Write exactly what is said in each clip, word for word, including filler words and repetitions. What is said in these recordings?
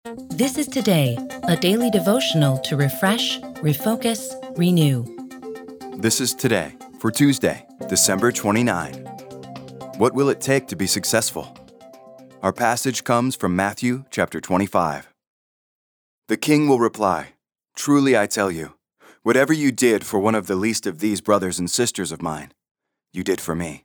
This is Today, a daily devotional to refresh, refocus, renew. This is Today for Tuesday, December twenty-ninth. What will it take to be successful? Our passage comes from Matthew chapter twenty-five. The king will reply, "Truly I tell you, whatever you did for one of the least of these brothers and sisters of mine, you did for me."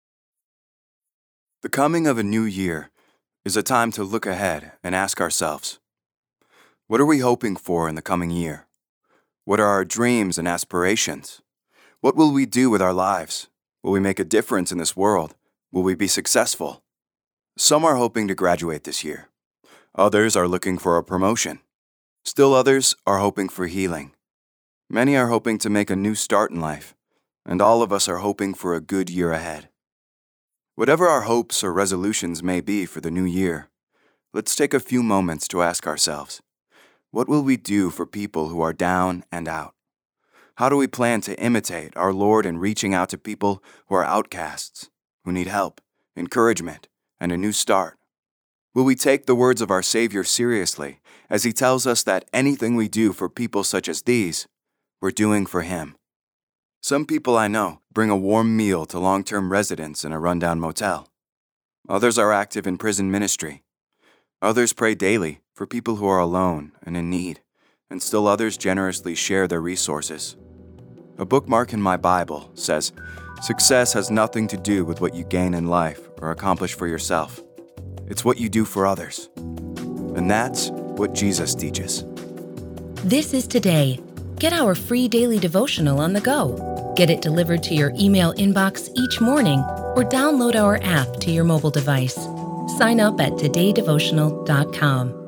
The coming of a new year is a time to look ahead and ask ourselves, what are we hoping for in the coming year? What are our dreams and aspirations? What will we do with our lives? Will we make a difference in this world? Will we be successful? Some are hoping to graduate this year. Others are looking for a promotion. Still others are hoping for healing. Many are hoping to make a new start in life, and all of us are hoping for a good year ahead. Whatever our hopes or resolutions may be for the new year, let's take a few moments to ask ourselves, what will we do for people who are down and out? How do we plan to imitate our Lord in reaching out to people who are outcasts, who need help, encouragement, and a new start? Will we take the words of our Savior seriously as He tells us that anything we do for people such as these, we're doing for Him? Some people I know bring a warm meal to long-term residents in a rundown motel. Others are active in prison ministry. Others pray daily for people who are alone and in need, and still others generously share their resources. A bookmark in my Bible says, "Success has nothing to do with what you gain in life or accomplish for yourself. It's what you do for others." And that's what Jesus teaches. This is Today. Get our free daily devotional on the go. Get it delivered to your email inbox each morning or download our app to your mobile device. Sign up at today devotional dot com.